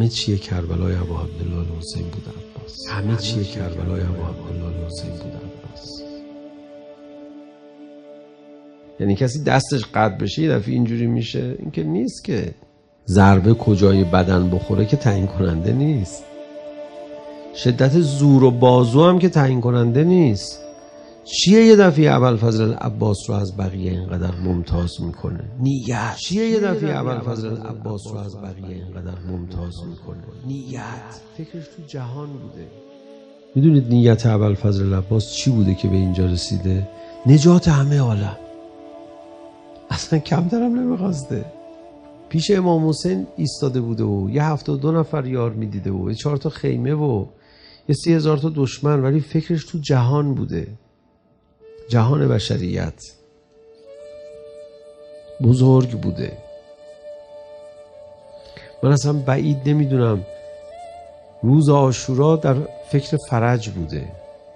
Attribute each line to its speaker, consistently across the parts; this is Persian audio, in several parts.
Speaker 1: همه چیه کربلای ابا عبدالله الحسین بود عباس. همه چیه کربلای ابا عبدالله الحسین بود عباس. یعنی کسی دستش قطع بشه یه دفعه اینجوری میشه، این که نیست که. ضربه کجای بدن بخوره که تعیین کننده نیست. شدت زور و بازو هم که تعیین کننده نیست. چیه یه دفعه ابوالفضل العباس رو از بقیه اینقدر ممتاز میکنه؟ نیت. چیه یه دفعه ابوالفضل العباس رو از بقیه اینقدر ممتاز میکنه؟ نیت. فکرش تو جهان بوده. میدونید نیت ابوالفضل العباس چی بوده که به اینجا رسیده؟ نجات همه عالم. اصلا کمترم نمیخواسته. پیش امام حسین ایستاده بوده و یه 72 نفر یار میدیده و 4 تا خیمه و یه 30,000 تا دشمن، ولی فکرش تو جهان بوده. جهان بشریت بزرگ بوده. من اصلا بعید نمیدونم روز عاشورا در فکر فرج بوده،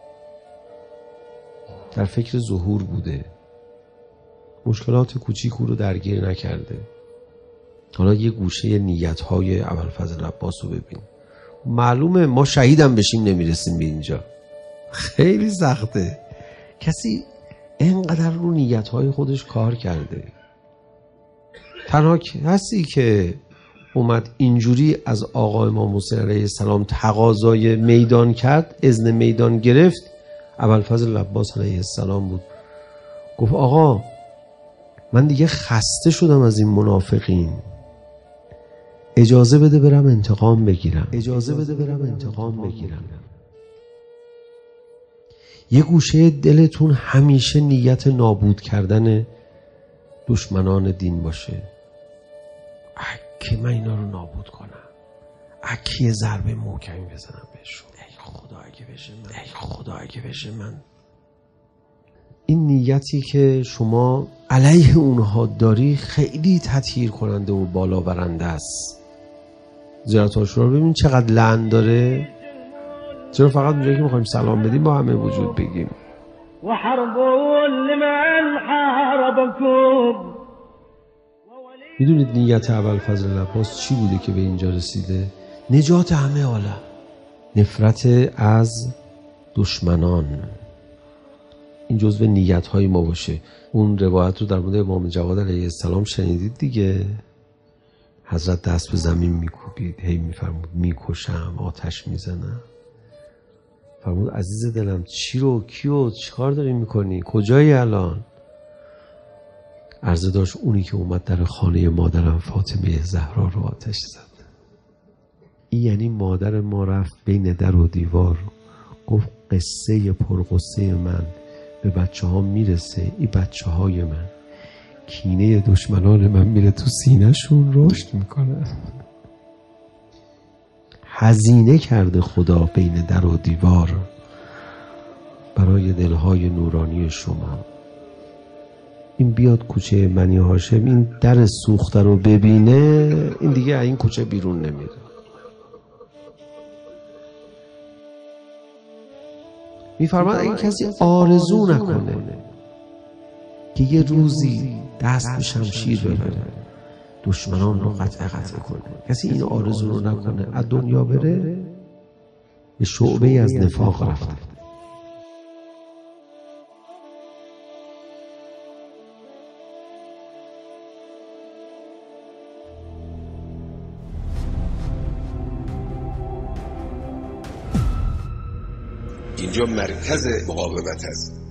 Speaker 1: در فکر ظهور بوده. مشکلات کوچیک رو درگیر نکرده. حالا یه گوشه نیت‌های ابوالفضل العباس رو ببین. معلومه ما شهیدم بشیم نمیرسیم به اینجا. خیلی سخته. کسی اینقدر رو نیت‌های خودش کار کرده. تنها کسی که اومد اینجوری از آقا امام حسین علیه السلام تقاضای میدان کرد، اذن میدان گرفت، ابوالفضل العباس علیه السلام بود. گفت آقا من دیگه خسته شدم از این منافقین، اجازه بده برم انتقام بگیرم. اجازه بده برم انتقام بگیرم. یه گوشه دلتون همیشه نیت نابود کردن دشمنان دین باشه. اگه من اینا رو نابود کنم، اگه یه ضربه محکمی بزنم بهشون، ای خدا اگه بشه من، ای خدا اگه بشه من. این نیتی که شما علیه اونها داری خیلی تطهیر کننده و بالا برنده است. زیارت عاشورا رو ببین چقدر لعن داره. چرا فقط اونجایی که میخوایم سلام بدیم با همه وجود بگیم
Speaker 2: و حرب لمن حاربكم.
Speaker 1: میدونید نیت ابوالفضل العباس چی بوده که به اینجا رسیده؟ نجات همه عالم، نفرت از دشمنان. این جزو نیت‌های ما باشه. اون روایت رو در مورد امام جواد علیه السلام شنیدید دیگه. حضرت دست به زمین میکوبید، هی میفرمود میکشم، آتش میزنم. فرمود عزیز دلم چی رو، کیو، چیکار داری میکنی، کجایی الان؟ عرضه داشت اونی که اومد در خانه مادرم فاطمه زهرا رو آتش زد. این یعنی مادر ما رفت بین در و دیوار گفت قصه پرقصه من به بچه ها میرسه، این بچه های من کینه دشمنان من میره تو سینه شون رشد میکنه. هزینه کرده خدا بین در و دیوار برای دلهای نورانی شما. این بیاد کوچه بنی هاشم این در سوخته رو ببینه، این دیگه این کوچه بیرون نمیره. میفرماد اگه کسی آرزو نکنه که یه روزی دست به شمشیر ببره، دشمنان رو قطع کنه، کسی این آرزو رو نکنه، از دنیا بره، به شعبه از نفاق رفته.
Speaker 3: اینجا مرکز مقاومت است.